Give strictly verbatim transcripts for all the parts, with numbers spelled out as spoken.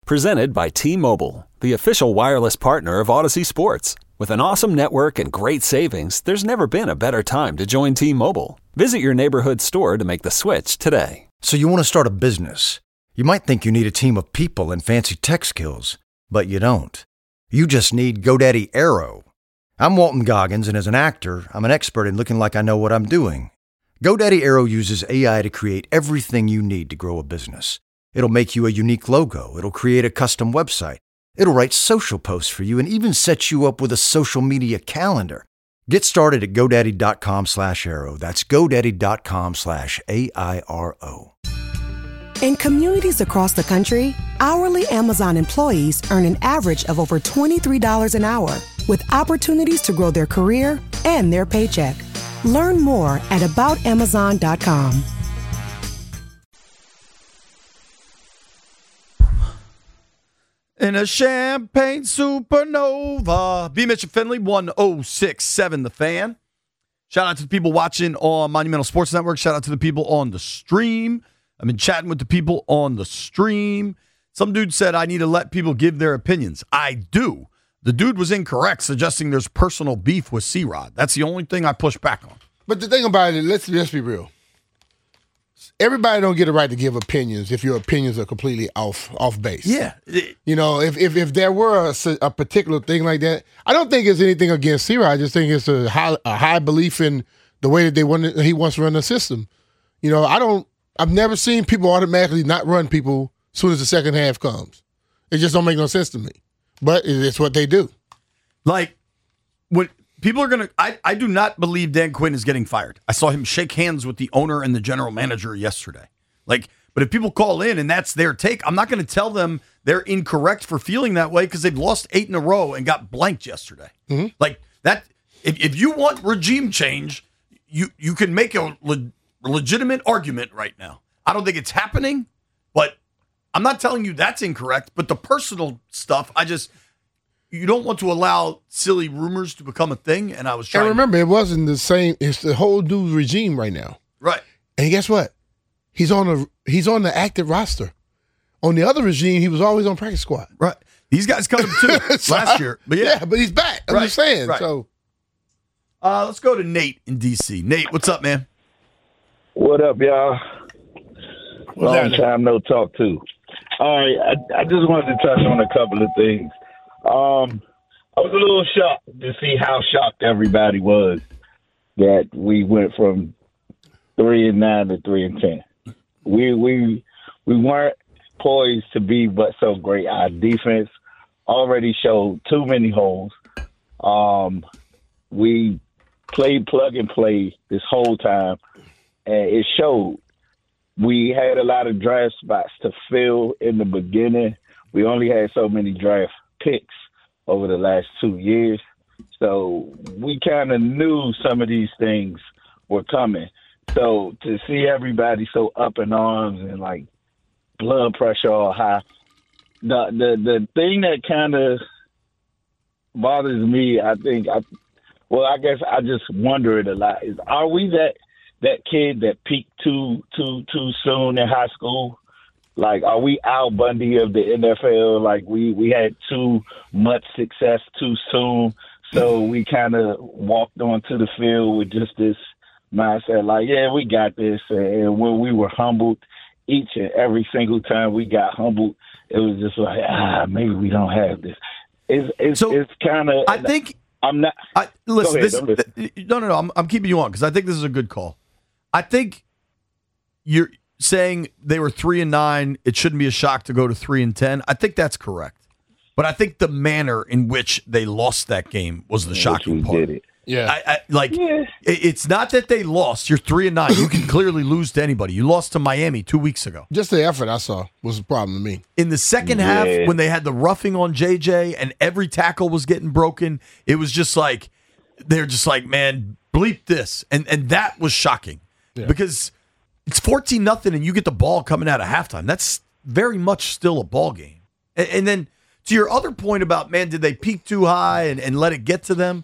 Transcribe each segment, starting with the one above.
Presented by T-Mobile, the official wireless partner of Odyssey Sports. With an awesome network and great savings, there's never been a better time to join T-Mobile. Visit your neighborhood store to make the switch today. So you want to start a business. You might think you need a team of people and fancy tech skills, but you don't. You just need GoDaddy Aero. I'm Walton Goggins, and as an actor, I'm an expert in looking like I know what I'm doing. GoDaddy Aero uses A I to create everything you need to grow a business. It'll make you a unique logo. It'll create a custom website. It'll write social posts for you and even set you up with a social media calendar. Get started at GoDaddy.com slash Aero. That's GoDaddy.com slash A I R O. In communities across the country, hourly Amazon employees earn an average of over twenty-three dollars an hour, with opportunities to grow their career and their paycheck. Learn more at about amazon dot com. In a champagne supernova. B. Mitch and Finley, one oh six point seven The Fan. Shout out to the people watching on Monumental Sports Network. Shout out to the people on the stream. I've been chatting with the people on the stream. Some dude said I need to let people give their opinions. I do. The dude was incorrect, suggesting there's personal beef with C-Rod. That's the only thing I push back on. But the thing about it, let's, let's be real. Everybody don't get a right to give opinions if your opinions are completely off off base. Yeah. You know, if if, if there were a, a particular thing like that, I don't think it's anything against C-Rod. I just think it's a high, a high belief in the way that they want he wants to run the system. You know, I don't, I've never seen people automatically not run people as soon as the second half comes. It just don't make no sense to me. But it's what they do. Like, when people are going to, I I do not believe Dan Quinn is getting fired. I saw him shake hands with the owner and the general manager yesterday. Like, but if people call in and that's their take, I'm not going to tell them they're incorrect for feeling that way because they've lost eight in a row and got blanked yesterday. Mm-hmm. Like, that, if, if you want regime change, you, you can make a le- legitimate argument right now. I don't think it's happening, but I'm not telling you that's incorrect, but the personal stuff, I just, you don't want to allow silly rumors to become a thing, and I was trying. And remember, it wasn't the same, it's the whole new regime right now. Right. And guess what? He's on a he's on the active roster. On the other regime, he was always on practice squad. Right. These guys cut him too so, last year. But yeah. yeah, but he's back. I'm right. just saying. Right. So uh, let's go to Nate in D C. Nate, what's up, man? What up, y'all? What's Long time no talk to. All right, I, I just wanted to touch on a couple of things. Um, I was a little shocked to see how shocked everybody was that we went from three and nine to three and ten. We we we weren't poised to be but so great. Our defense already showed too many holes. Um, we played plug and play this whole time, and it showed. We had a lot of draft spots to fill in the beginning. We only had so many draft picks over the last two years. So we kind of knew some of these things were coming. So to see everybody so up in arms and like blood pressure all high, the the, the thing that kind of bothers me, I think, I, well, I guess I just wonder it a lot, is are we that that kid that peaked too too too soon in high school? Like, are we Al Bundy of the N F L? Like, we, we had too much success too soon, so we kind of walked onto the field with just this mindset, like, yeah, we got this. And when we were humbled, each and every single time we got humbled, it was just like, ah, maybe we don't have this. It's it's, So, it's kind of. I think I'm not. I, listen, ahead, this, don't listen. no, no, no. I'm, I'm keeping you on because I think this is a good call. I think you're saying they were three and nine. It shouldn't be a shock to go to three and ten. I think that's correct, but I think the manner in which they lost that game was the shocking part. Did it. yeah, I, I, like Yeah. it- it's not that they lost. You're three and nine. You can clearly lose to anybody. You lost to Miami two weeks ago. just the effort I saw was a problem to me. In the second half, Yeah. when they had the roughing on J J and every tackle was getting broken, it was just like they're just like, man, bleep this, and and that was shocking because it's fourteen nothing, and you get the ball coming out of halftime. That's very much still a ball game. And, and then to your other point about, man, did they peak too high and, and let it get to them?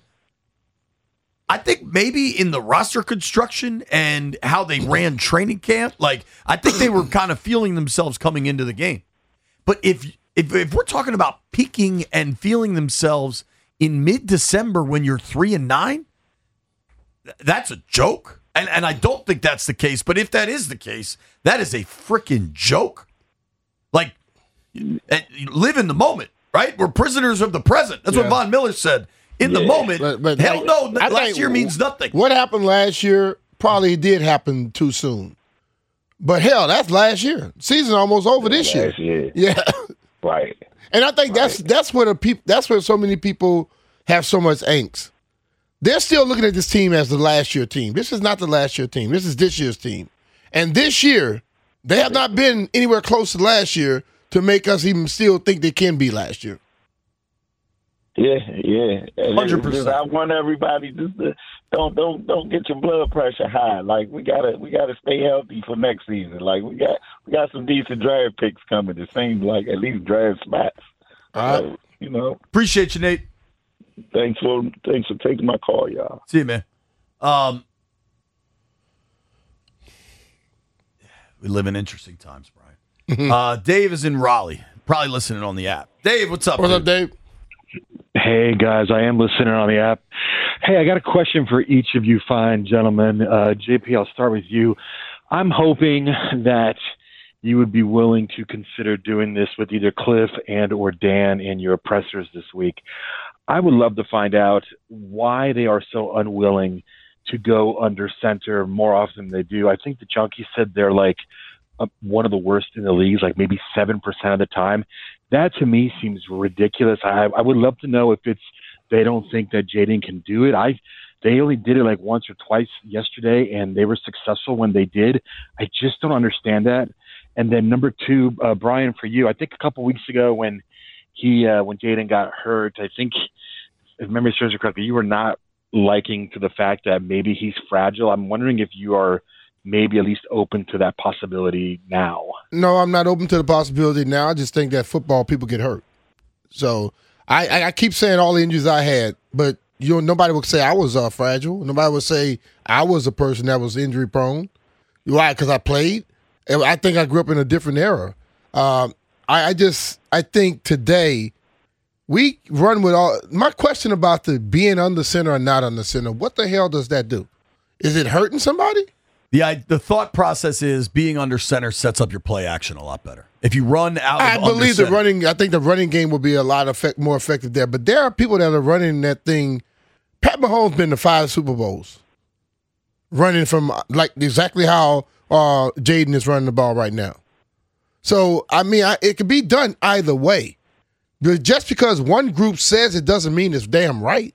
I think maybe in the roster construction and how they ran training camp, like I think they were kind of feeling themselves coming into the game. But if if, if we're talking about peaking and feeling themselves in mid-December when you're three and nine, that's a joke. And and I don't think that's the case. But if that is the case, that is a freaking joke. Like, live in the moment, right? We're prisoners of the present. That's yeah. what Von Miller said. In yeah. the moment, but, but hell like, no, I last year means nothing. What happened last year probably did happen too soon. But hell, that's last year. Season almost over yeah, this year. year. Yeah. Right. And I think right. that's that's where the people that's where so many people have so much angst. They're still looking at this team as the last year team. This is not the last year team. This is this year's team. And this year, they have not been anywhere close to last year to make us even still think they can be last year. Yeah, yeah. one hundred percent. I want everybody just to don't don't don't get your blood pressure high. Like we gotta we gotta stay healthy for next season. Like we got we got some decent draft picks coming. It seems like at least draft spots. All right. So, you know. Appreciate you, Nate. Thanks for thanks for taking my call, y'all. See you, man. Um, we live in interesting times, Brian. uh, Dave is in Raleigh, probably listening on the app. Dave, what's up? What's dude? up, Dave? Hey, guys, I am listening on the app. Hey, I got a question for each of you fine gentlemen. Uh, J P, I'll start with you. I'm hoping that you would be willing to consider doing this with either Cliff and or Dan in your pressers this week. I would love to find out why they are so unwilling to go under center more often than they do. I think the Junkie said they're like uh, one of the worst in the leagues, like maybe seven percent of the time. That to me seems ridiculous. I, I would love to know if it's they don't think that Jaden can do it. I they only did it like once or twice yesterday, and they were successful when they did. I just don't understand that. And then number two, uh, Brian, for you, I think a couple weeks ago when he uh, when Jaden got hurt, I think if memory serves you correctly, you were not liking to the fact that maybe he's fragile. I'm wondering if you are maybe at least open to that possibility now. No, I'm not open to the possibility now. I just think that football people get hurt. So I, I keep saying all the injuries I had, but you know, nobody would say I was uh, fragile. Nobody would say I was a person that was injury prone. Why? Because I played. And I think I grew up in a different era. Um, I, I just I think today we run with all. My question about the being under center or not under center, what the hell does that do? Is it hurting somebody? The I, the thought process is being under center sets up your play action a lot better. If you run out, I of believe the running. I think the running game will be a lot effect, more effective there. But there are people that are running that thing. Pat Mahomes been to five Super Bowls, running from like exactly how uh, Jaden is running the ball right now. So I mean, I, it could be done either way. But just because one group says it doesn't mean it's damn right.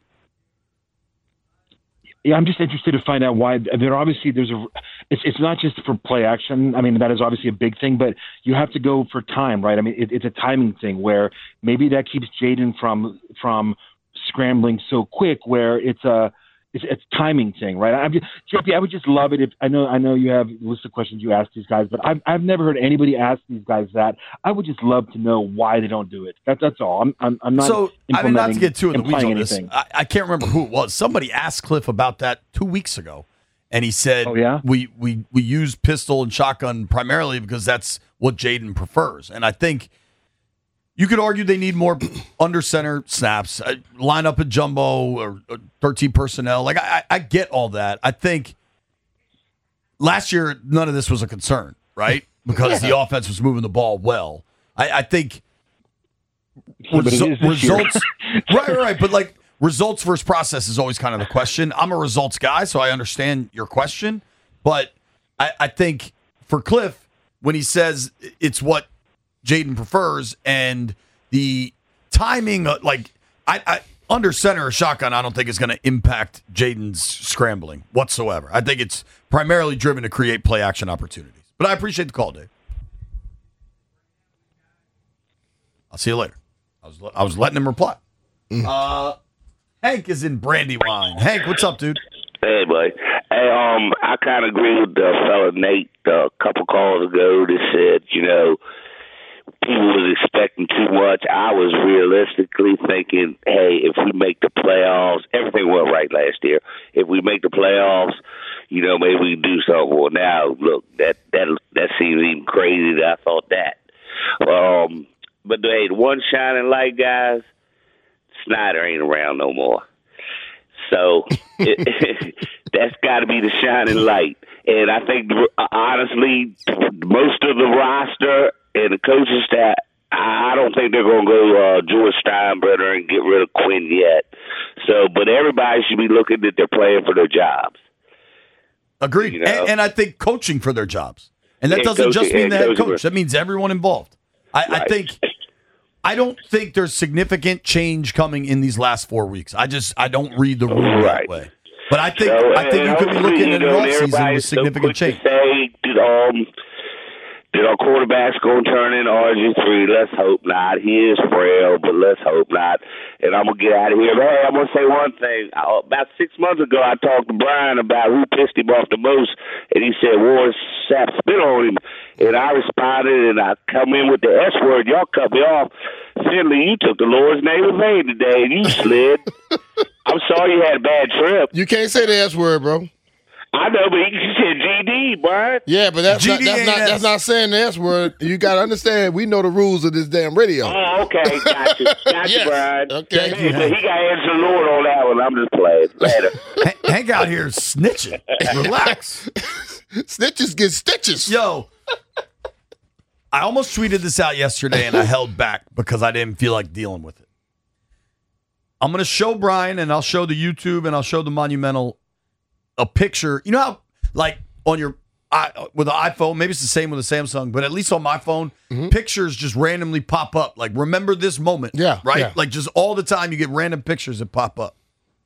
Yeah, I'm just interested to find out why. There obviously there's a. It's it's not just for play action. I mean, that is obviously a big thing, but you have to go for time, right? I mean, it, it's a timing thing where maybe that keeps Jaden from from scrambling so quick. Where it's a it's it's a timing thing, right? I'm just, J P, I would just love it if I know I know you have a list of questions you ask these guys, but I've I've never heard anybody ask these guys that. I would just love to know why they don't do it. That, that's all. I'm I'm, I'm not. So I mean, not to get too in the weeds on this. Anything. I, I can't remember who it was. Somebody asked Cliff about that two weeks ago, and he said, "Oh yeah, we we we use pistol and shotgun primarily because that's what Jaden prefers." And I think you could argue they need more under center snaps, uh, line up a jumbo or, or thirteen personnel. Like I, I get all that. I think last year none of this was a concern, right? Because yeah. the offense was moving the ball well. I, I think yeah, resu- results, right, right, right. But like results versus process is always kind of the question. I'm a results guy, so I understand your question. But I, I think for Cliff, when he says it's what Jaden prefers and the timing, like I, I under center or shotgun, I don't think is going to impact Jaden's scrambling whatsoever. I think it's primarily driven to create play action opportunities. But I appreciate the call, Dave. I'll see you later. I was I was letting him reply. Mm. Uh, Hank is in Brandywine. Hank, what's up, dude? Hey, buddy. Hey, um, I kind of agree with the fella Nate uh, a couple calls ago that said, you know, people was expecting too much. I was realistically thinking, hey, if we make the playoffs, everything went right last year. If we make the playoffs, you know, maybe we can do something. Well, now, look, that that that seems even crazy that I thought that. Um, but hey, the one shining light, guys, Snyder ain't around no more. So it, that's got to be the shining light. And I think, honestly, most of the roster and the coaching staff, I don't think they're going to go uh, George Steinbrenner and get rid of Quinn yet. So, but everybody should be looking that they're playing for their jobs. Agreed. You know? and, and I think coaching for their jobs. And that And doesn't coaching- just mean and the head coaching coach. for- That means everyone involved. I, I Right. think I don't think there's significant change coming in these last four weeks. I just I don't read the room that Right. way. But I think So, I think and you could be hopefully, looking you at an know, offseason with everybody's so significant quick change. To say, did, um, did our quarterback's going to turn into R G three? Let's hope not. He is frail, but let's hope not. And I'm going to get out of here. But hey, I'm going to say one thing. I, about six months ago, I talked to Brian about who pissed him off the most, and he said, Warren Sapp spit on him. And I responded, and I come in with the S word. Y'all cut me off. Finley, you took the Lord's name in vain today, and you slid. I'm sorry you had a bad trip. You can't say the S word, bro. I know, but you said G D, Brian. Yeah, but that's not, G D that's not A S. that's not saying the S word. You got to understand. We know the rules of this damn radio. Oh, okay. Gotcha. Gotcha, Yes. Brian. Okay. Hey, but he got to answer the Lord on that one. I'm just playing. Later. Hank- Hank out here snitching. Relax. Snitches get stitches. Yo, I almost tweeted this out yesterday and I held back because I didn't feel like dealing with it. I'm going to show Brian and I'll show the YouTube and I'll show the Monumental a picture. You know how, like, on your I, with an iPhone, maybe it's the same with a Samsung, but at least on my phone, pictures just randomly pop up. Like, remember this moment. Yeah, Right? yeah. Like, just all the time you get random pictures that pop up.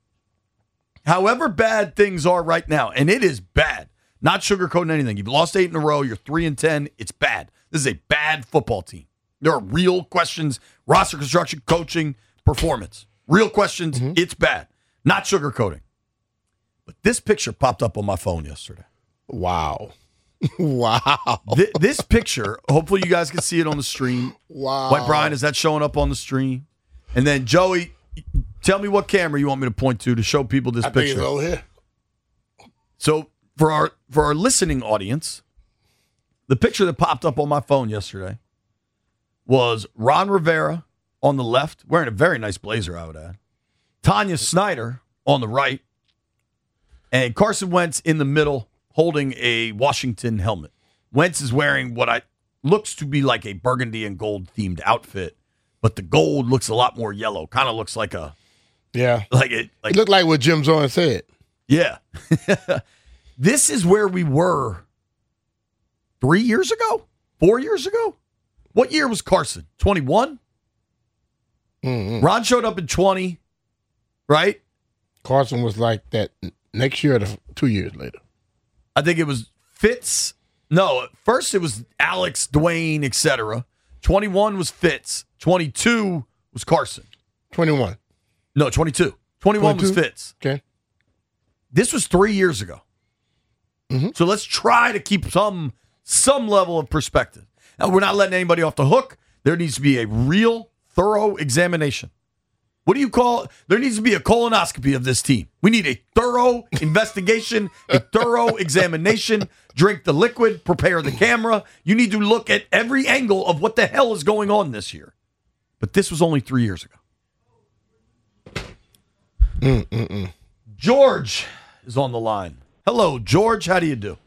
However bad things are right now, and it is bad, not sugarcoating anything. You've lost eight in a row. You're three and ten. It's bad. This is a bad football team. There are real questions, roster construction, coaching, performance. Real questions. It's bad. Not sugarcoating. But this picture popped up on my phone yesterday. Wow. Wow. Th- this picture, hopefully you guys can see it on the stream. Wow. White Brian, is that showing up on the stream? And then Joey, tell me what camera you want me to point to to show people this I think picture. it's over here. So for our for our listening audience, the picture that popped up on my phone yesterday was Ron Rivera on the left, wearing a very nice blazer, I would add. Tanya Snyder on the right, and Carson Wentz in the middle, holding a Washington helmet. Wentz is wearing what I looks to be like a burgundy and gold themed outfit, but the gold looks a lot more yellow. Kind of looks like a Yeah. like it like It looked like what Jim Zorn said. yeah. This is where we were three years ago, four years ago. What year was Carson? twenty-one? Mm-hmm. Ron showed up in twenty, right? Carson was like that next year or the, two years later. I think it was Fitz. No, first it was Alex, Dwayne, et cetera. twenty-one was Fitz. twenty-two was Carson. twenty-one. No, twenty-two. twenty-one was twenty-two? Fitz. Okay. This was three years ago. Mm-hmm. So let's try to keep some some level of perspective. Now, we're not letting anybody off the hook. There needs to be a real, thorough examination. What do you call? There needs to be a colonoscopy of this team. We need a thorough investigation, a thorough examination. Drink the liquid, prepare the camera. You need to look at every angle of what the hell is going on this year. But this was only three years ago. Mm-mm-mm. George is on the line. Hello, George. How do you do?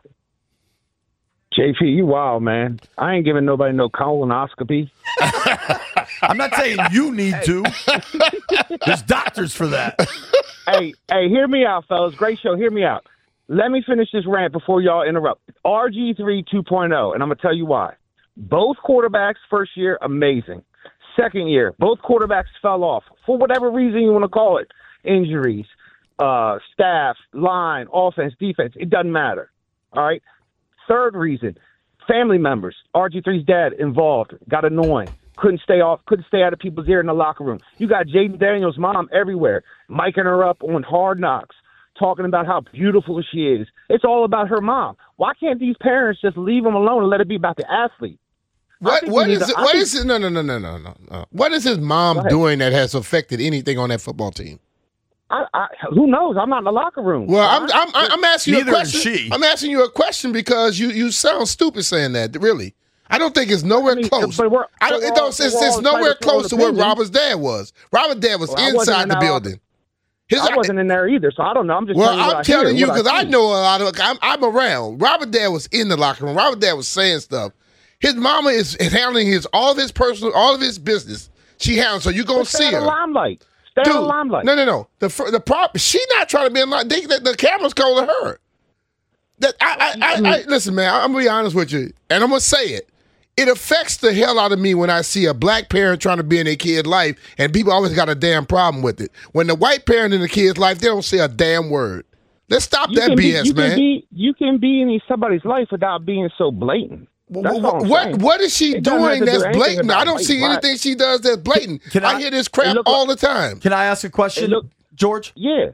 J P, you wild, man. I ain't giving nobody no colonoscopy. I'm not saying you need to. There's doctors for that. hey, hey, hear me out, fellas. Great show. Hear me out. Let me finish this rant before y'all interrupt. R G three two point oh, and I'm going to tell you why. Both quarterbacks, first year, amazing. Second year, both quarterbacks fell off. For whatever reason you want to call it. Injuries, uh, staff, line, offense, defense. It doesn't matter. All right? Third reason, family members. R G three's dad involved, got annoying, couldn't stay off, couldn't stay out of people's ear in the locker room. You got Jaden Daniels' mom everywhere, miking her up on Hard Knocks, talking about how beautiful she is. It's all about her mom. Why can't these parents just leave them alone and let it be about the athlete? What what is to, it? What think, is it? No, no, no, no, no, no. What is his mom doing that has affected anything on that football team? I, I, who knows? I'm not in the locker room. Well, I'm I'm, I'm asking Neither you a question. is she. I'm asking you a question because you, you sound stupid saying that. Really, I don't think it's nowhere I mean, close. but we're- I don't. but It we're don't all- it's, we're it's all nowhere entitled to our close to where opinion. Robert's dad was. Robert's dad was Well, I wasn't inside in the that building. His, I wasn't in there either, so I don't know. I'm just well, telling you what I'm I telling hear, you what because I, see. know a lot of. I'm, I'm around. Robert dad was in the locker room. Robert dad was saying stuff. His mama is, is handling his all of his personal, all of his business. She handles. So you gonna But stay see out her. of limelight. Stay out of Dude, limelight. no, no, no. The fir- the prop. She not trying to be in line. They, the, the camera's calling her. That I, I, I, I listen, man. I'm gonna be honest with you, and I'm gonna say it. It affects the hell out of me when I see a black parent trying to be in their kid's life, and people always got a damn problem with it. When the white parent in the kid's life, they don't say a damn word. Let's stop You that can B be, S, you man. Can be, you can be in somebody's life without being so blatant. That's what, all I'm what saying. what is she It doesn't have doing to do that's anything blatant? about I don't white, see black. anything she does that's blatant. Can I, I- hear this crap look all like- the time. Can I ask a question, Hey, look- George? Yeah.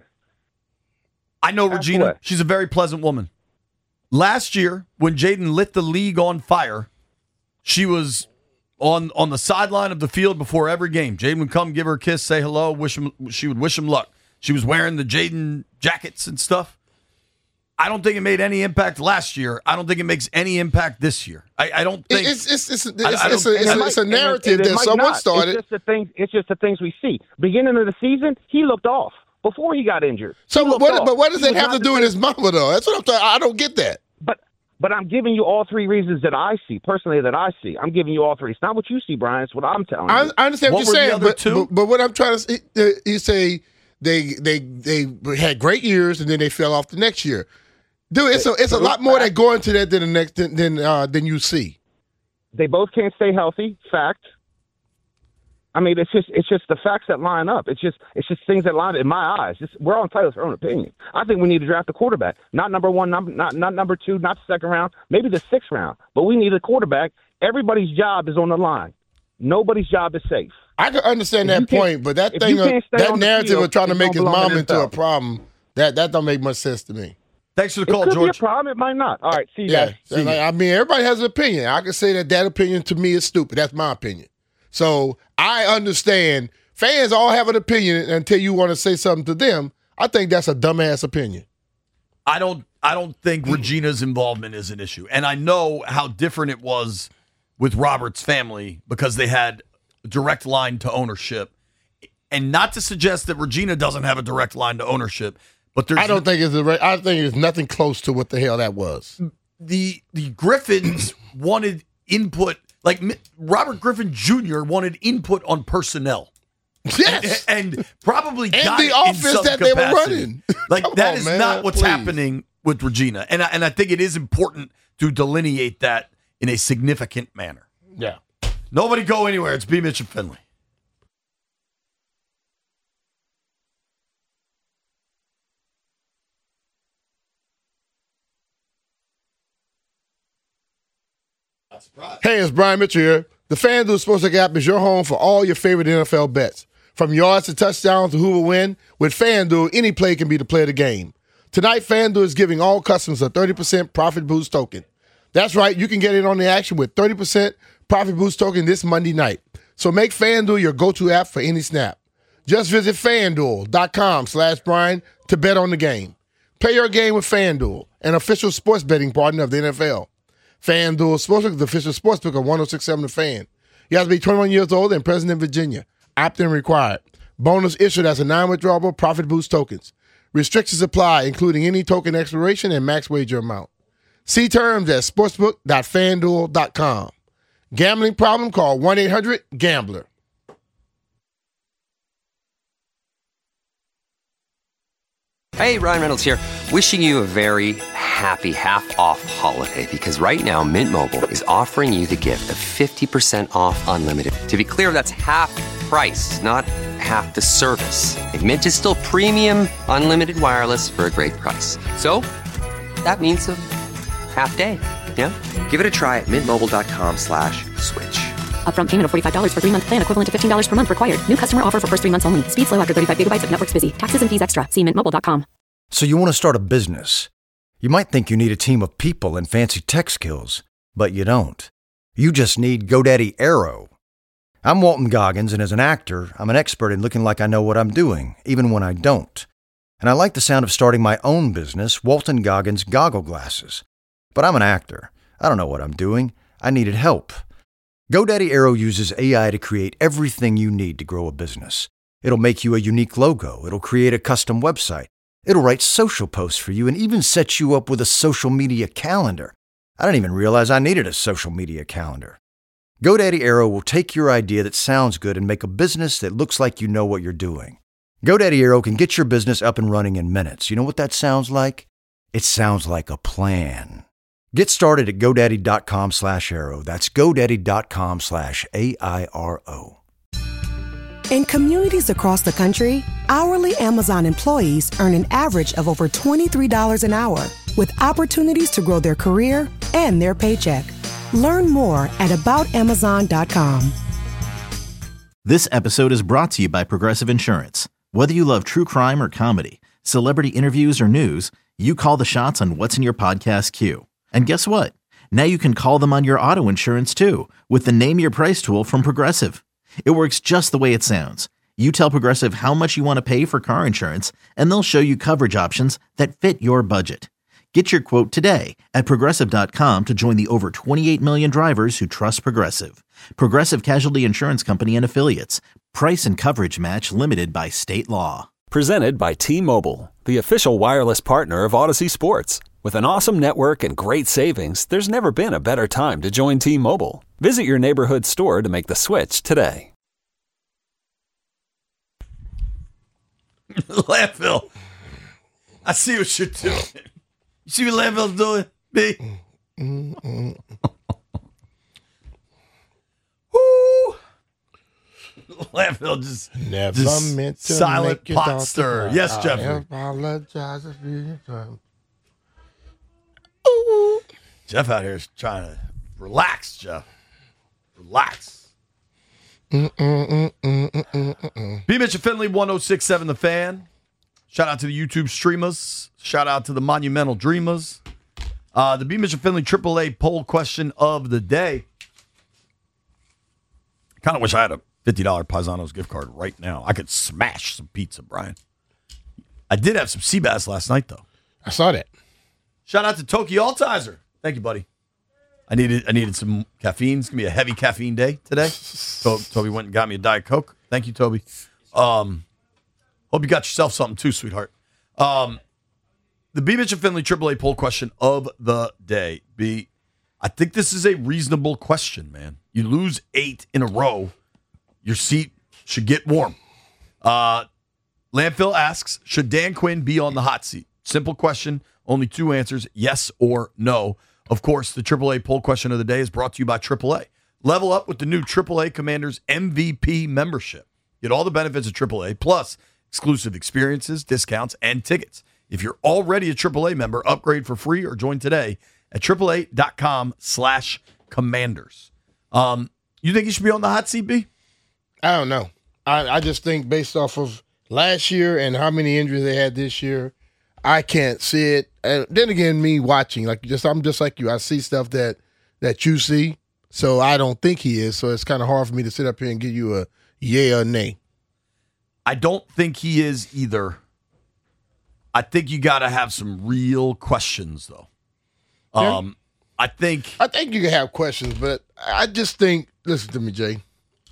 I know Ask Regina. what? She's a very pleasant woman. Last year, when Jaden lit the league on fire, she was on on the sideline of the field before every game. Jaden would come, give her a kiss, say hello, wish him. She would wish him luck. She was wearing the Jaden jackets and stuff. I don't think it made any impact last year. I don't think it makes any impact this year. I, I don't think It's it's it's, it's, I- I it's, don't- a, it's, And a, it it's a might- and it- narrative and it that might someone not. started. It's just the things. It's just the things we see. Beginning of the season, he looked off before he got injured. So He looked what? off. But what does He that was have not to do the with his same- mama though? That's what I'm talking. I don't get that. But but I'm giving you all three reasons that I see personally. That I see. I'm giving you all three. It's not what you see, Brian. It's what I'm telling I, you. I understand what, What you're were the saying, other but, two? but but what I'm trying to say, uh, you say they they they had great years and then they fell off the next year. Dude, it's a it's a lot more that go into that than the next than than, uh, than you see. They both can't stay healthy. Fact. I mean, it's just it's just the facts that line up. It's just it's just things that line up in my eyes. Just, we're all entitled to our own opinion. I think we need to draft a quarterback, not number one, number not not number two, not the second round, maybe the sixth round. But we need a quarterback. Everybody's job is on the line. Nobody's job is safe. I can understand If you that can't- point, but that if thing you of, can't stay that on the narrative field, of trying to you make don't his belong in mom the into N F a L. problem that that don't make much sense to me. Thanks for the It call, could be a George. problem. It might not. All right. See you Yeah, guys. and like, I mean, everybody has an opinion. I can say that that opinion to me is stupid. That's my opinion. So I understand. Fans all have an opinion until you want to say something to them. I think that's a dumbass opinion. I don't I don't think Regina's involvement is an issue. And I know how different it was with Robert's family because they had a direct line to ownership. And not to suggest that Regina doesn't have a direct line to ownership, but there's I don't think it's a. re- I think it's nothing close to what the hell that was. the the Griffins wanted input, like Mi- Robert Griffin Junior wanted input on personnel. Yes, And, and probably And got the it in office some that they were capacity. running. Like Come that on, is man, not what's please. happening with Regina, and I, and I think it is important to delineate that in a significant manner. yeah. Nobody go anywhere. It's B. Mitch and Finley. Hey, it's Brian Mitchell here. The FanDuel Sportsbook app is your home for all your favorite N F L bets. From yards to touchdowns to who will win, with FanDuel, any play can be the play of the game. Tonight, FanDuel is giving all customers a thirty percent profit boost token. That's right, you can get in on the action with thirty percent profit boost token this Monday night. So make FanDuel your go-to app for any snap. Just visit FanDuel.com slash Brian to bet on the game. Play your game with FanDuel, an official sports betting partner of the N F L. FanDuel Sportsbook is the official sportsbook of one oh six point seven The Fan. You have to be twenty-one years old and present in Virginia. Opt-in required. Bonus issued as a non-withdrawable profit boost tokens. Restrictions apply, including any token expiration and max wager amount. See terms at sportsbook dot fan duel dot com. Gambling problem? Call one eight hundred gambler. Hey, Ryan Reynolds here. Wishing you a very happy half-off holiday because right now Mint Mobile is offering you the gift of fifty percent off unlimited. To be clear, that's half price, not half the service. And Mint is still premium unlimited wireless for a great price. So that means a half day, yeah? Give it a try at mintmobile.com slash switch. Upfront payment of forty-five dollars for three-month plan equivalent to fifteen dollars per month required. New customer offer for first three months only. Speed slow after thirty-five gigabytes if network's busy. Taxes and fees extra. See mint mobile dot com. So you want to start a business. You might think you need a team of people and fancy tech skills, but you don't. You just need GoDaddy Aero. I'm Walton Goggins, and as an actor, I'm an expert in looking like I know what I'm doing, even when I don't. And I like the sound of starting my own business, Walton Goggins Goggle Glasses. But I'm an actor. I don't know what I'm doing. I needed help. GoDaddy Aero uses A I to create everything you need to grow a business. It'll make you a unique logo. It'll create a custom website. It'll write social posts for you and even set you up with a social media calendar. I didn't even realize I needed a social media calendar. GoDaddy Aero will take your idea that sounds good and make a business that looks like you know what you're doing. GoDaddy Aero can get your business up and running in minutes. You know what that sounds like? It sounds like a plan. Get started at GoDaddy.com slash Aero. That's GoDaddy.com slash A I R O. In communities across the country, hourly Amazon employees earn an average of over twenty-three dollars an hour, with opportunities to grow their career and their paycheck. Learn more at about amazon dot com. This episode is brought to you by Progressive Insurance. Whether you love true crime or comedy, celebrity interviews or news, you call the shots on what's in your podcast queue. And guess what? Now you can call them on your auto insurance too, with the Name Your Price tool from Progressive. It works just the way it sounds. You tell Progressive how much you want to pay for car insurance, and they'll show you coverage options that fit your budget. Get your quote today at Progressive dot com to join the over twenty-eight million drivers who trust Progressive. Progressive Casualty Insurance Company and Affiliates. Price and coverage match limited by state law. Presented by T-Mobile, the official wireless partner of Odyssey Sports. With an awesome network and great savings, there's never been a better time to join T-Mobile. Visit your neighborhood store to make the switch today. Landfill. I see what you're doing. You see what Landfill's doing, B? Woo! Landfill just, Never just meant to silent make your pot daughter stir. cry. Yes, I Jeffrey. apologize a million times. Jeff out here is trying to relax, Jeff. Relax. Mm, mm, mm, mm, mm, mm, mm. B. Mitchell Finley, one oh six point seven The Fan. Shout out to the YouTube streamers. Shout out to the Monumental Dreamers. Uh, the B. Mitchell Finley triple A poll question of the day. I kind of wish I had a fifty dollars Paisanos gift card right now. I could smash some pizza, Brian. I did have some sea bass last night, though. I saw that. Shout out to Toki Altizer. Thank you, buddy. I needed I needed some caffeine. It's going to be a heavy caffeine day today. To- Toby went and got me a Diet Coke. Thank you, Toby. Um, hope you got yourself something too, sweetheart. Um, the B. Mitchell Finley triple A poll question of the day. B, I think this is a reasonable question, man. You lose eight in a row, your seat should get warm. Uh, Landfill asks, should Dan Quinn be on the hot seat? Simple question, only two answers, yes or no. Of course, the triple A poll question of the day is brought to you by triple A. Level up with the new triple A Commanders M V P membership. Get all the benefits of triple A, plus exclusive experiences, discounts, and tickets. If you're already a triple A member, upgrade for free or join today at triple A dot com slash commanders. Um, you think he should be on the hot seat, B? I don't know. I, I just think based off of last year and how many injuries they had this year, I can't see it. And then again, me watching, like just I'm just like you. I see stuff that that you see, so I don't think he is. So it's kind of hard for me to sit up here and give you a yay or nay. I don't think he is either. I think you got to have some real questions, though. Yeah. Um, I think I think you can have questions, but I just think. Listen to me, Jay.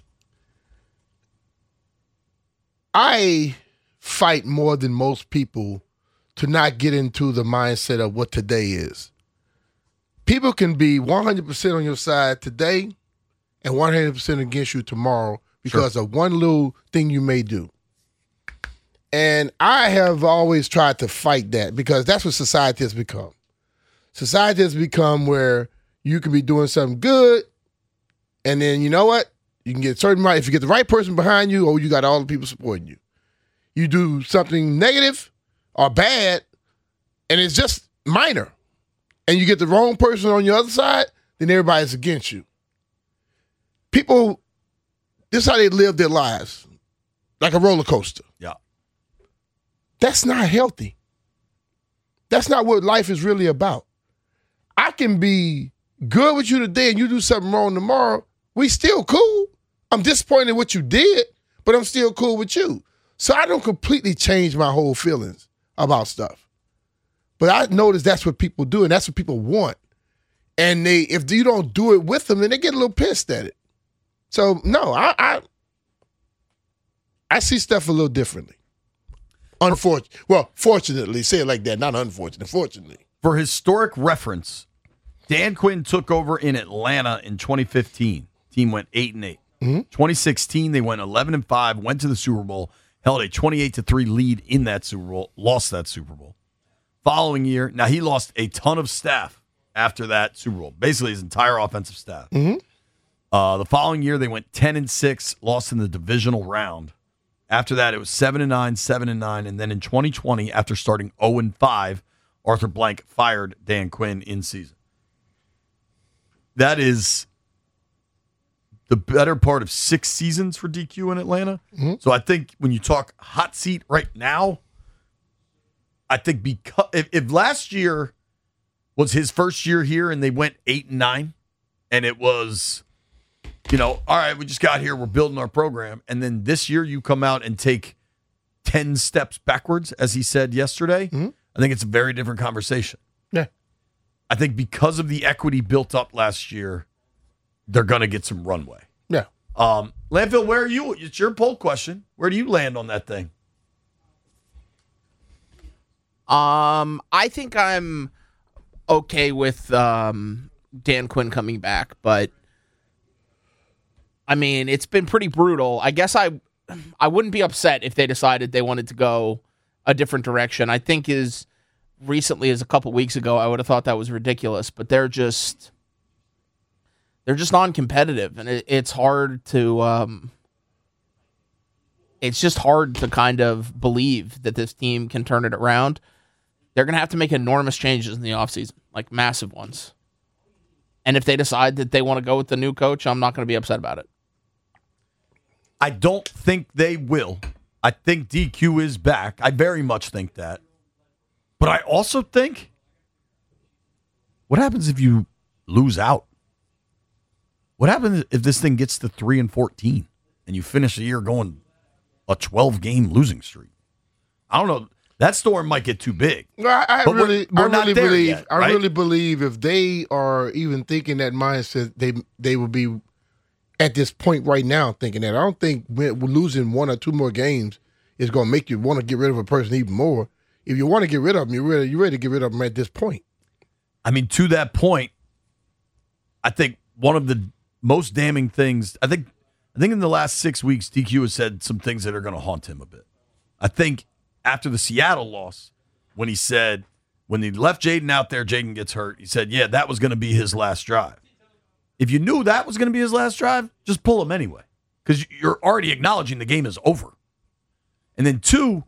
I fight more than most people to not get into the mindset of what today is. People can be one hundred percent on your side today and one hundred percent against you tomorrow because sure. of one little thing you may do. And I have always tried to fight that because that's what society has become. Society has become where you can be doing something good, and then you know what? You can get a certain right. If you get the right person behind you, oh, you got all the people supporting you. You do something negative or bad, and it's just minor, and you get the wrong person on your other side, then everybody's against you. People, this is how they live their lives, like a roller coaster. Yeah. That's not healthy. That's not what life is really about. I can be good with you today and you do something wrong tomorrow. We still cool. I'm disappointed in what you did, but I'm still cool with you. So I don't completely change my whole feelings about stuff. But I notice that's what people do, and that's what people want. And they, if you don't do it with them, then they get a little pissed at it. So no, I, I, I see stuff a little differently. Unfortunately, well, fortunately, say it like that, not unfortunately. Fortunately, for historic reference, Dan Quinn took over in Atlanta in twenty fifteen. Team went eight and eight. Mm-hmm. twenty sixteen, they went eleven and five. Went to the Super Bowl, held a twenty-eight to three lead in that Super Bowl, lost that Super Bowl. Following year, now he lost a ton of staff after that Super Bowl, basically his entire offensive staff. Mm-hmm. Uh, the following year, they went ten and six, lost in the divisional round. After that, it was seven and nine, seven and nine, and then in twenty twenty, after starting zero and five, Arthur Blank fired Dan Quinn in season. That is the better part of six seasons for D Q in Atlanta. Mm-hmm. So I think when you talk hot seat right now, I think because if, if last year was his first year here and they went eight and nine, and it was, you know, all right, we just got here, we're building our program, and then this year you come out and take ten steps backwards, as he said yesterday, mm-hmm. I think it's a very different conversation. Yeah. I think because of the equity built up last year, they're going to get some runway. Yeah. Um, Landfill, where are you? It's your poll question. Where do you land on that thing? Um, I think I'm okay with um, Dan Quinn coming back, but I mean, it's been pretty brutal. I guess I I wouldn't be upset if they decided they wanted to go a different direction. I think as recently as a couple weeks ago, I would have thought that was ridiculous, but they're just they're just non-competitive, and it, it's hard to um, it's just hard to kind of believe that this team can turn it around. They're going to have to make enormous changes in the offseason, like massive ones. And if they decide that they want to go with the new coach, I'm not going to be upset about it. I don't think they will. I think D Q is back. I very much think that. But I also think, what happens if you lose out? What happens if this thing gets to three and fourteen and you finish the year going a twelve-game losing streak? I don't know. That storm might get too big. I, I But we're- really, we're I not really there believe. yet, I right? really believe if they are even thinking that mindset, they they will be at this point right now thinking that. I don't think we're losing one or two more games is going to make you want to get rid of a person even more. If you want to get rid of them, you're ready. You're ready to get rid of them at this point. I mean, to that point, I think one of the most damning things, I think I think in the last six weeks, D Q has said some things that are going to haunt him a bit. I think after the Seattle loss, when he said, when he left Jaden out there, Jaden gets hurt, he said, yeah, that was going to be his last drive. If you knew that was going to be his last drive, just pull him anyway, because you're already acknowledging the game is over. And then two,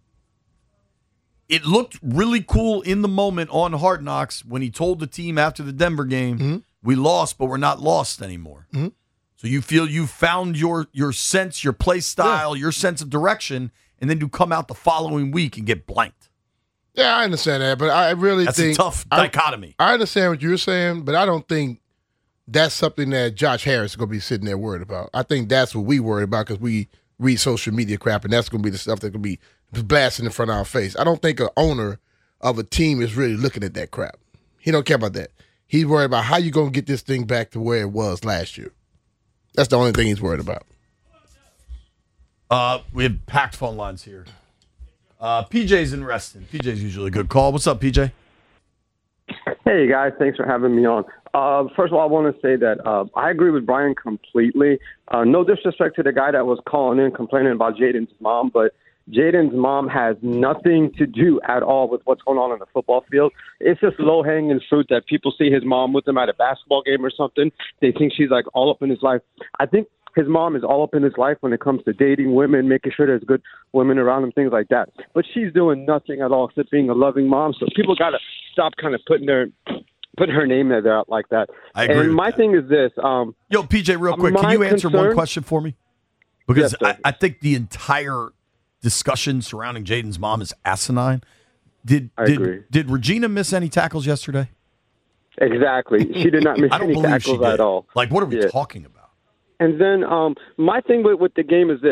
it looked really cool in the moment on Hard Knocks when he told the team after the Denver game, Mm-hmm. we lost, but we're not lost anymore. Mm-hmm. So you feel you found your your sense, your play style, your sense of direction, and then you come out the following week and get blanked. Yeah, I understand that, but I really That's think a tough I- dichotomy. I understand what you're saying, but I don't think that's something that Josh Harris is going to be sitting there worried about. I think that's what we worry about because we read social media crap, and that's going to be the stuff that's going to be blasting in front of our face. I don't think an owner of a team is really looking at that crap. He don't care about that. He's worried about how you going to get this thing back to where it was last year. That's the only thing he's worried about. Uh, we have packed phone lines here. Uh, P J's in Reston. P J's usually a good call. What's up, P J? Hey, guys. Thanks for having me on. Uh, first of all, I want to say that uh, I agree with Brian completely. Uh, no disrespect to the guy that was calling in complaining about Jaden's mom, but Jaden's mom has nothing to do at all with what's going on in the football field. It's just low-hanging fruit that people see his mom with him at a basketball game or something. They think she's, like, all up in his life. I think his mom is all up in his life when it comes to dating women, making sure there's good women around him, things like that. But she's doing nothing at all except being a loving mom. So people got to stop kind of putting their putting her name there out like that. I agree And with my thing is this. Um, Yo, P J, real quick, can my you answer one concern- question for me? Because Yes, I, I think the entire discussion surrounding Jaden's mom is asinine. Did I did, agree. did Regina miss any tackles yesterday? Exactly. She did not miss I don't any believe she tackles did. at all. Like, what are we Yeah. talking about? And then um, my thing with, with the game is this.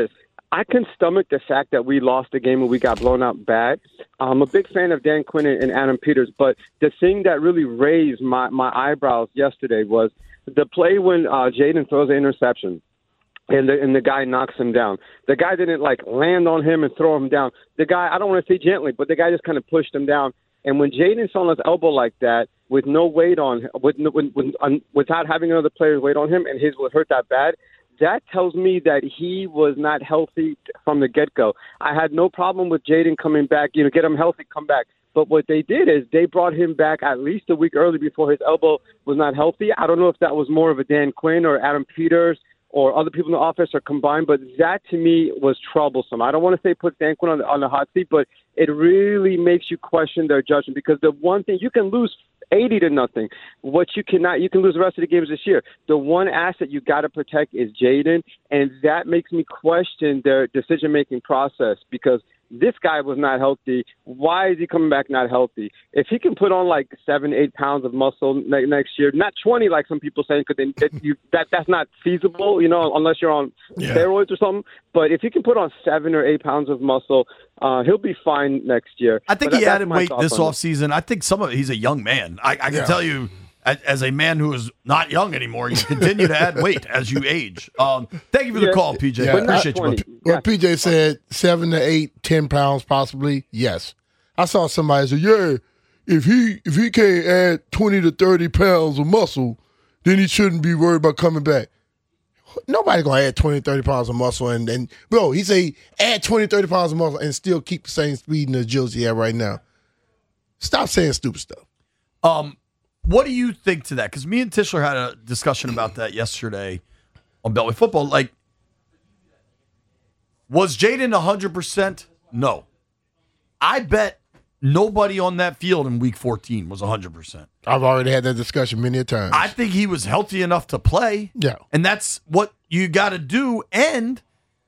I can stomach the fact that we lost the game and we got blown out bad. I'm a big fan of Dan Quinn and Adam Peters, but the thing that really raised my, my eyebrows yesterday was the play when uh, Jaden throws an interception and the, and the guy knocks him down. The guy didn't, like, land on him and throw him down. The guy, I don't want to say gently, but the guy just kind of pushed him down. And when Jaden's on his elbow like that, with no weight on, with, with, with um, without having another player's weight on him, and his would hurt that bad, that tells me that he was not healthy from the get-go. I had no problem with Jaden coming back, you know, get him healthy, come back. But what they did is they brought him back at least a week early before his elbow was not healthy. I don't know if that was more of a Dan Quinn or Adam Peters or other people in the office are combined, but that to me was troublesome. I don't want to say put Dan Quinn on the, on the hot seat, but it really makes you question their judgment, because the one thing, you can lose eighty to nothing. What you cannot, you can lose the rest of the games this year. The one asset you got to protect is Jaden, and that makes me question their decision-making process, because this guy was not healthy. Why is he coming back not healthy? If he can put on like seven, eight pounds of muscle ne- next year, not twenty like some people saying, because that, you, that that's not feasible, you know, unless you're on yeah. steroids or something. But if he can put on seven or eight pounds of muscle, uh, he'll be fine next year. I think but he that, added weight this offseason. I think some of he's a young man. I, I can Yeah. tell you, as, as a man who is not young anymore, you continue to add weight as you age. Um, thank you for the Yeah. call, P J. Yeah. Appreciate you, brother. What P J said, seven to eight, ten pounds possibly. Yes, I saw somebody say, "Yeah, if he if he can't add twenty to thirty pounds of muscle, then he shouldn't be worried about coming back." Nobody gonna add twenty, thirty pounds of muscle, and and bro, he say add twenty, thirty pounds of muscle and still keep the same speed and agility he have right now. Stop saying stupid stuff. Um, what do you think to that? Because me and Tischler had a discussion about that yesterday on Beltway Football. Like, was Jaden one hundred percent? No. I bet nobody on that field in week fourteen was one hundred percent. I've already had that discussion many a time. I think he was healthy enough to play. Yeah. And that's what you got to do. And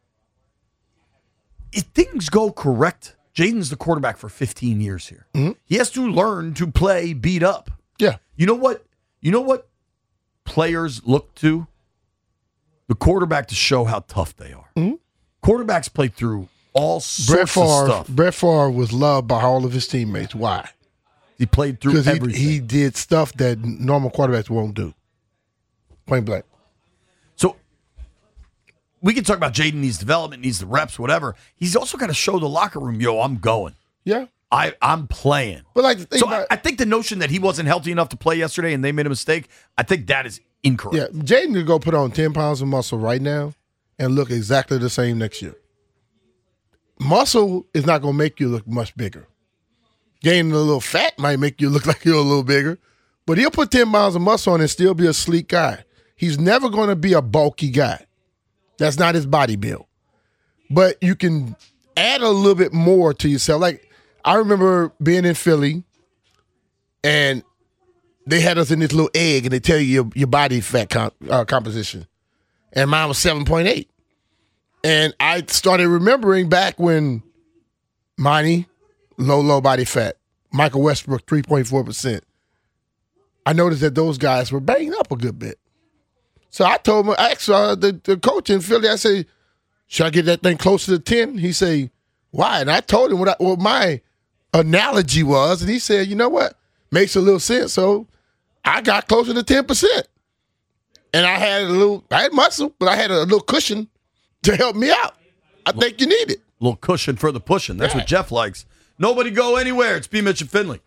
if things go correct, Jaden's the quarterback for fifteen years here. Mm-hmm. He has to learn to play beat up. Yeah. You know what? You know what players look to? The quarterback to show how tough they are. Mm-hmm. Quarterbacks play through all Brett sorts Favre, of stuff. Brett Favre was loved by all of his teammates. Why? He played through Because everything. he, he did stuff that normal quarterbacks won't do. Point blank. So we can talk about Jaden needs development, needs the reps, whatever. He's also got to show the locker room, yo, I'm going. Yeah. I, I'm playing. But like, the thing so about, I, I think the notion that he wasn't healthy enough to play yesterday and they made a mistake, I think that is incorrect. yeah, Jaden could go put on ten pounds of muscle right now and look exactly the same next year. Muscle is not going to make you look much bigger. Gaining a little fat might make you look like you're a little bigger, but he'll put ten pounds of muscle on and still be a sleek guy. He's never going to be a bulky guy. That's not his body build. But you can add a little bit more to yourself. Like, I remember being in Philly, and they had us in this little egg, and they tell you your, your body fat comp, uh, composition. And mine was seven point eight. And I started remembering back when Monty, low, low body fat. Michael Westbrook, three point four percent. I noticed that those guys were banged up a good bit. So I told him, I asked uh, the, the coach in Philly, I said, should I get that thing closer to ten? He said, why? And I told him what, I, what my analogy was, and he said, you know what? Makes a little sense. So I got closer to ten percent. And I had a little, I had muscle, but I had a little cushion to help me out. I think you need it. A little cushion for the pushing. That's Yeah. what Jeff likes. Nobody go anywhere. It's B. Mitch and Finley.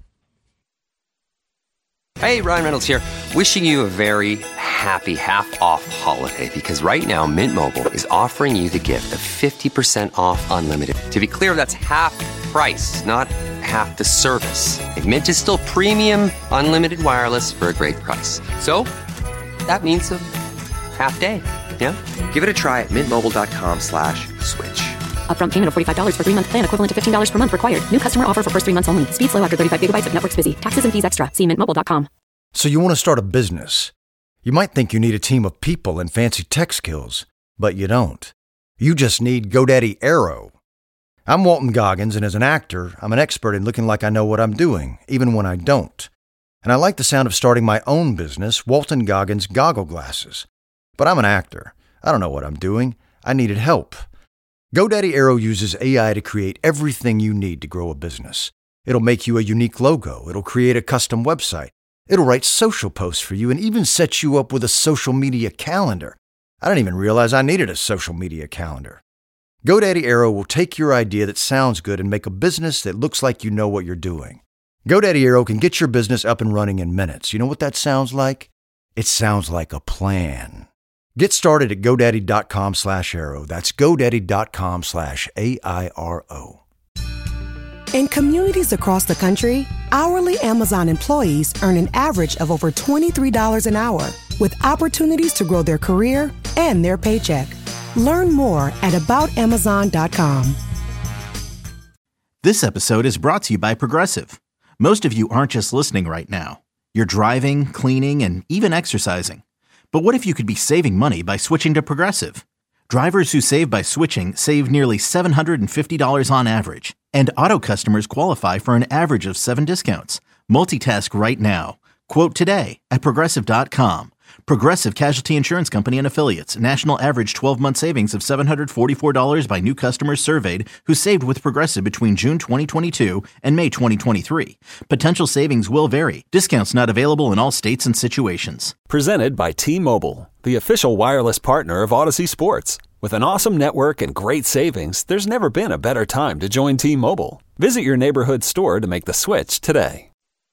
Hey, Ryan Reynolds here. Wishing you a very happy half-off holiday, because right now Mint Mobile is offering you the gift of fifty percent off unlimited. To be clear, that's half price, not half the service. And Mint is still premium unlimited wireless for a great price. So that means a half day. Yeah? Give it a try at mintmobile.com slash switch. Upfront payment of forty-five dollars for three-month plan, equivalent to fifteen dollars per month required. New customer offer for first three months only. Speed slow after thirty-five gigabytes if network's busy. Taxes and fees extra. See mint mobile dot com. So you want to start a business. You might think you need a team of people and fancy tech skills, but you don't. You just need GoDaddy Aero. I'm Walton Goggins, and as an actor, I'm an expert in looking like I know what I'm doing, even when I don't. And I like the sound of starting my own business, Walton Goggins Goggle Glasses. But I'm an actor. I don't know what I'm doing. I needed help. GoDaddy Aero uses A I to create everything you need to grow a business. It'll make you a unique logo. It'll create a custom website. It'll write social posts for you and even set you up with a social media calendar. I didn't even realize I needed a social media calendar. GoDaddy Aero will take your idea that sounds good and make a business that looks like you know what you're doing. GoDaddy Aero can get your business up and running in minutes. You know what that sounds like? It sounds like a plan. Get started at GoDaddy.com slash Aero. That's GoDaddy.com slash A I R O. In communities across the country, hourly Amazon employees earn an average of over twenty-three dollars an hour, with opportunities to grow their career and their paycheck. Learn more at about amazon dot com. This episode is brought to you by Progressive. Most of you aren't just listening right now. You're driving, cleaning, and even exercising. But what if you could be saving money by switching to Progressive? Drivers who save by switching save nearly seven hundred fifty dollars on average, and auto customers qualify for an average of seven discounts. Multitask right now. Quote today at Progressive dot com. Progressive Casualty Insurance Company and Affiliates. National average twelve-month savings of seven hundred forty-four dollars by new customers surveyed who saved with Progressive between June twenty twenty-two and May twenty twenty-three. Potential savings will vary. Discounts not available in all states and situations. Presented by T-Mobile, the official wireless partner of Odyssey Sports. With an awesome network and great savings, there's never been a better time to join T-Mobile. Visit your neighborhood store to make the switch today.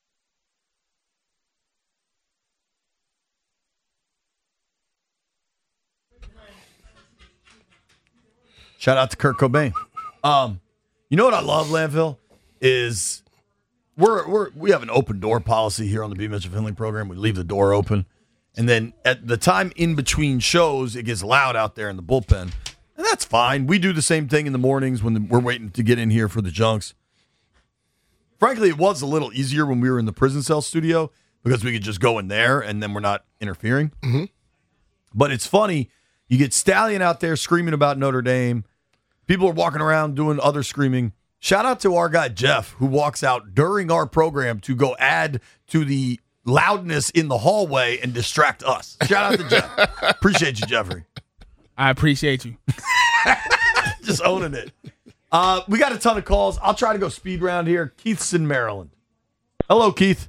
Shout out to Kurt Cobain. Um, you know what I love, Landfill, is we're we're we have an open door policy here on the B. Mitchell Finley program. We leave the door open, and then at the time in between shows, it gets loud out there in the bullpen, and that's fine. We do the same thing in the mornings when the, we're waiting to get in here for the junks. Frankly, it was a little easier when we were in the prison cell studio because we could just go in there and then we're not interfering. Mm-hmm. But it's funny, you get Stallion out there screaming about Notre Dame. People are walking around doing other screaming. Shout out to our guy, Jeff, who walks out during our program to go add to the loudness in the hallway and distract us. Shout out to Jeff. Appreciate you, Jeffrey. I appreciate you. Just owning it. Uh, we got a ton of calls. I'll try to go speed round here. Keith's in Maryland. Hello, Keith.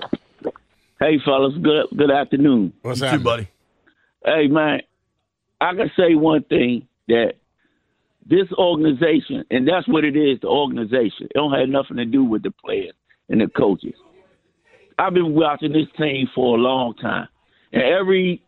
Hey, fellas. Good good afternoon. What's you too, buddy? Hey, man. I can say one thing, that this organization, and that's what it is, the organization. It don't have nothing to do with the players and the coaches. I've been watching this team for a long time. And every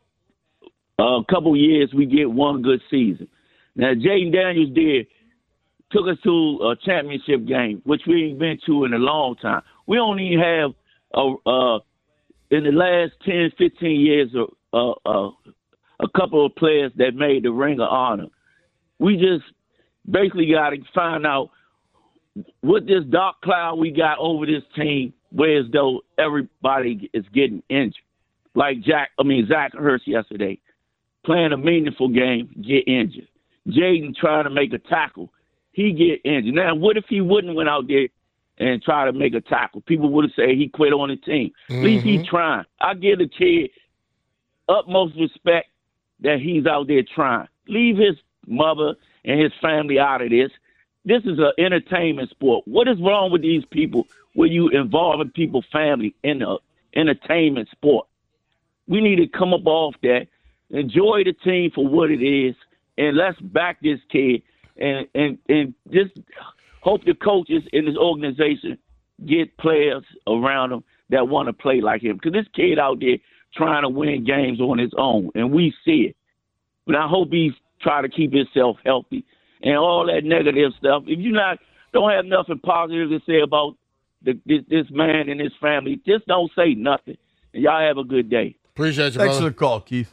uh, couple years we get one good season. Now, Jaden Daniels did, took us to a championship game, which we ain't been to in a long time. We don't even have, a, uh, in the last ten, fifteen years, uh, uh, a couple of players that made the Ring of Honor. We just basically got to find out what this dark cloud we got over this team, where as though everybody is getting injured. Like Jack, I mean Zach Hurst yesterday, playing a meaningful game, get injured. Jaden trying to make a tackle, he get injured. Now, what if he wouldn't went out there and try to make a tackle? People would have said he quit on the team. Mm-hmm. At least he trying. I give the kid utmost respect that he's out there trying. Leave his mother and his family out of this. This is an entertainment sport. What is wrong with these people where you involving people's family in an entertainment sport? We need to come up off that, enjoy the team for what it is, and let's back this kid and, and, and just hope the coaches in this organization get players around them that want to play like him. Because this kid out there trying to win games on his own, and we see it. But I hope he's try to keep himself healthy and all that negative stuff. If you not don't have nothing positive to say about the, this, this man and his family, just don't say nothing. And y'all have a good day. Appreciate you, Thanks brother. for the call, Keith.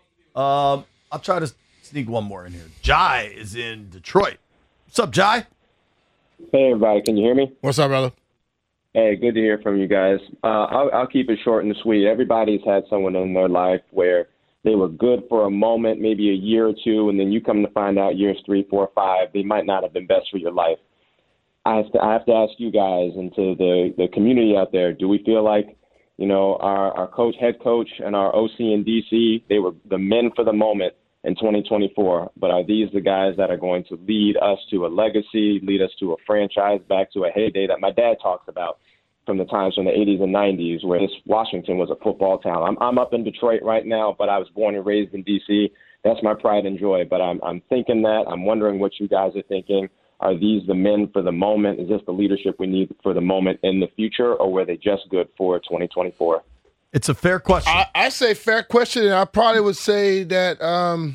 Um, I'll try to sneak one more in here. Jai is in Detroit. What's up, Jai? Hey, everybody. Can you hear me? What's up, brother? Hey, good to hear from you guys. Uh, I'll, I'll keep it short and sweet. Everybody's had someone in their life where they were good for a moment, maybe a year or two, and then you come to find out years three, four, five, they might not have been best for your life. I have to, I have to ask you guys and to the, the community out there, do we feel like, you know, our, our coach, head coach, and our O C and D C, they were the men for the moment, in twenty twenty-four. But are these the guys that are going to lead us to a legacy, lead us to a franchise, back to a heyday that my dad talks about from the times from the eighties and nineties where this Washington was a football town? I'm, I'm up in Detroit right now, but I was born and raised in D C. That's my pride and joy. But I'm, I'm thinking that. I'm wondering what you guys are thinking. Are these the men for the moment? Is this the leadership we need for the moment in the future, or were they just good for twenty twenty-four? It's a fair question. I, I say fair question, and I probably would say that um,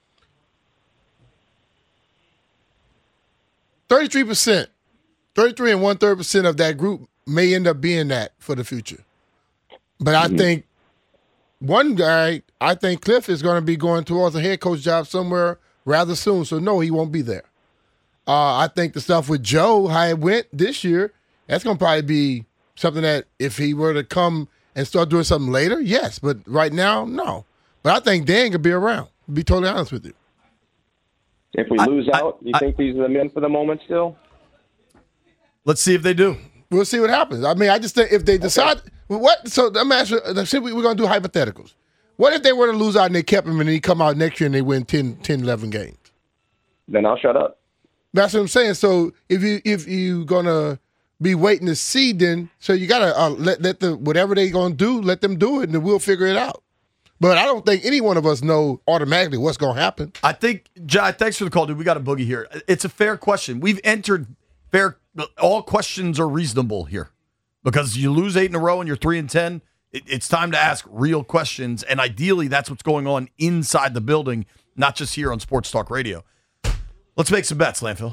thirty-three percent, thirty-three and one-third percent of that group may end up being that for the future. But I mm-hmm. think one guy, I think Cliff is going to be going towards a head coach job somewhere rather soon. So, no, he won't be there. Uh, I think the stuff with Joe, how it went this year, that's going to probably be something that if he were to come and start doing something later, yes. But right now, no. But I think Dan could be around, to be totally honest with you. If we I, lose I, out, you I, think these are the men for the moment still? Let's see if they do. We'll see what happens. I mean, I just think if they decide okay. what. So I'm asking. We're going to do hypotheticals. What if they were to lose out and they kept him and he come out next year and they win ten, ten, eleven games? Then I'll shut up. That's what I'm saying. So if you if you gonna be waiting to see, then so you gotta uh, let let the whatever they gonna do, let them do it, and then we'll figure it out. But I don't think any one of us know automatically what's gonna happen. I think, Jai, thanks for the call, dude. We got a boogie here. It's a fair question. We've entered fair. All questions are reasonable here because you lose eight in a row and you're three and ten. It, it's time to ask real questions, and ideally, that's what's going on inside the building, not just here on Sports Talk Radio. Let's make some bets, Landfill.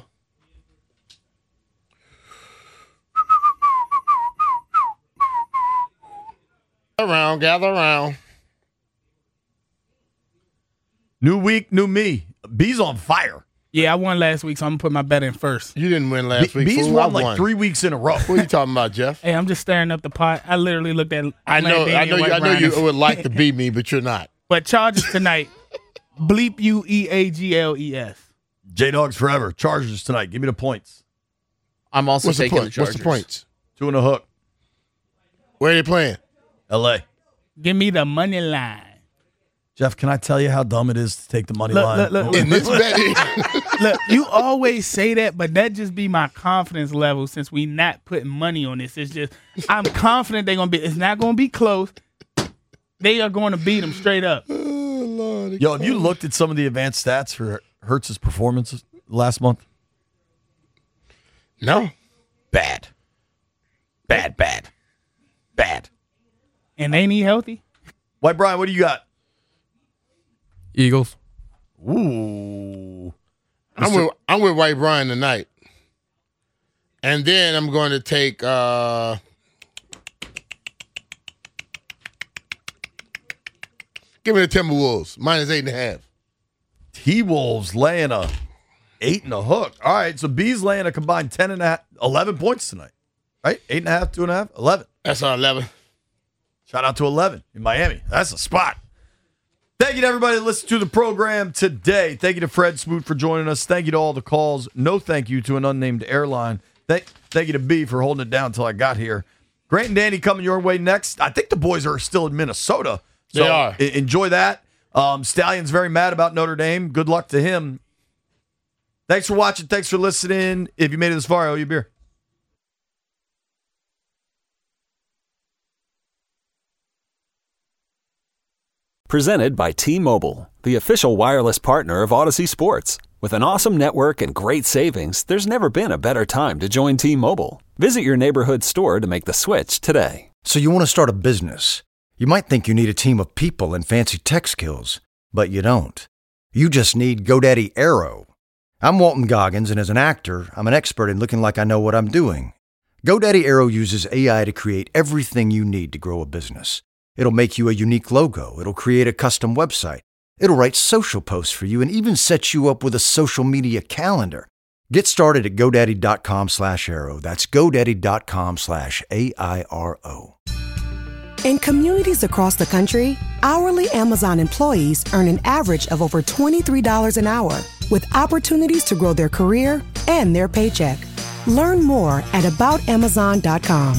Around, gather around. New week, new me. B's on fire. Yeah, I won last week, so I'm going to put my bet in first. You didn't win last B- week. B's fool. won like won. three weeks in a row. What are you talking about, Jeff? Hey, I'm just stirring up the pot. I literally looked at I know I know, you, I know you would like to beat me, but you're not. But Chargers tonight. Bleep you E A G L E S. J-Dogs forever. Chargers tonight. Give me the points. I'm also What's taking the, the Chargers. What's the points? Two and a hook. Where are they playing? L A. Give me the money line. Jeff, can I tell you how dumb it is to take the money look, line? Look, look, In this bet, look, you always say that, but that just be my confidence level since we not putting money on this. It's just I'm confident they're gonna be. It's not gonna be close. They are going to beat them straight up. Oh, Lord, Yo, have you looked at some of the advanced stats for Hurts' performance last month? No. Bad. Bad, bad. Bad. And ain't he healthy? White Brian, what do you got? Eagles. Ooh. I'm with, I'm with White Brian tonight. And then I'm going to take uh, give me the Timberwolves, minus eight and a half. T-Wolves laying a eight and a hook. All right, so B's laying a combined ten and a half, eleven points tonight. Right? Eight and a half, two and a half, eleven. That's our eleven. Shout out to eleven in Miami. That's a spot. Thank you to everybody that listened to the program today. Thank you to Fred Smoot for joining us. Thank you to all the calls. No thank you to an unnamed airline. Thank, thank you to B for holding it down until I got here. Grant and Danny coming your way next. I think the boys are still in Minnesota. So they are. Enjoy that. Um, Stallion's very mad about Notre Dame. Good luck to him. Thanks for watching. Thanks for listening. If you made it this far, I owe you a beer. Presented by T-Mobile, the official wireless partner of Odyssey Sports. With an awesome network and great savings, there's never been a better time to join T-Mobile. Visit your neighborhood store to make the switch today. So you want to start a business. You might think you need a team of people and fancy tech skills, but you don't. You just need GoDaddy Aero. I'm Walton Goggins, and as an actor, I'm an expert in looking like I know what I'm doing. GoDaddy Aero uses A I to create everything you need to grow a business. It'll make you a unique logo. It'll create a custom website. It'll write social posts for you and even set you up with a social media calendar. Get started at GoDaddy.com slash Aero. That's GoDaddy.com slash A I R O. In communities across the country, hourly Amazon employees earn an average of over twenty-three dollars an hour, with opportunities to grow their career and their paycheck. Learn more at about amazon dot com.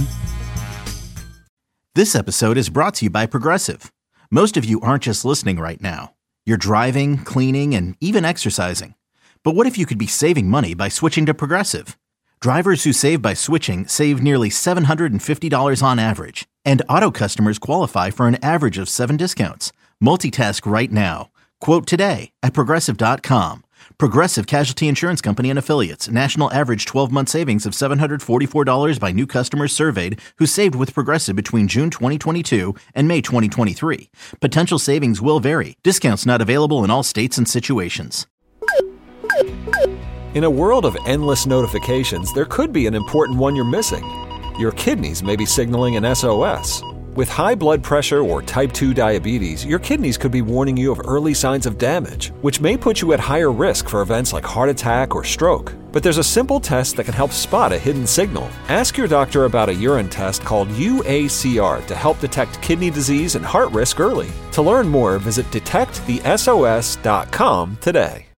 This episode is brought to you by Progressive. Most of you aren't just listening right now. You're driving, cleaning, and even exercising. But what if you could be saving money by switching to Progressive? Drivers who save by switching save nearly seven hundred fifty dollars on average, and auto customers qualify for an average of seven discounts. Multitask right now. Quote today at Progressive dot com. Progressive Casualty Insurance Company and Affiliates. National average twelve-month savings of seven hundred forty-four dollars by new customers surveyed who saved with Progressive between June twenty twenty-two and May twenty twenty-three. Potential savings will vary. Discounts not available in all states and situations. In a world of endless notifications, there could be an important one you're missing. Your kidneys may be signaling an S O S. With high blood pressure or type two diabetes, your kidneys could be warning you of early signs of damage, which may put you at higher risk for events like heart attack or stroke. But there's a simple test that can help spot a hidden signal. Ask your doctor about a urine test called U A C R to help detect kidney disease and heart risk early. To learn more, visit detect the S O S dot com today.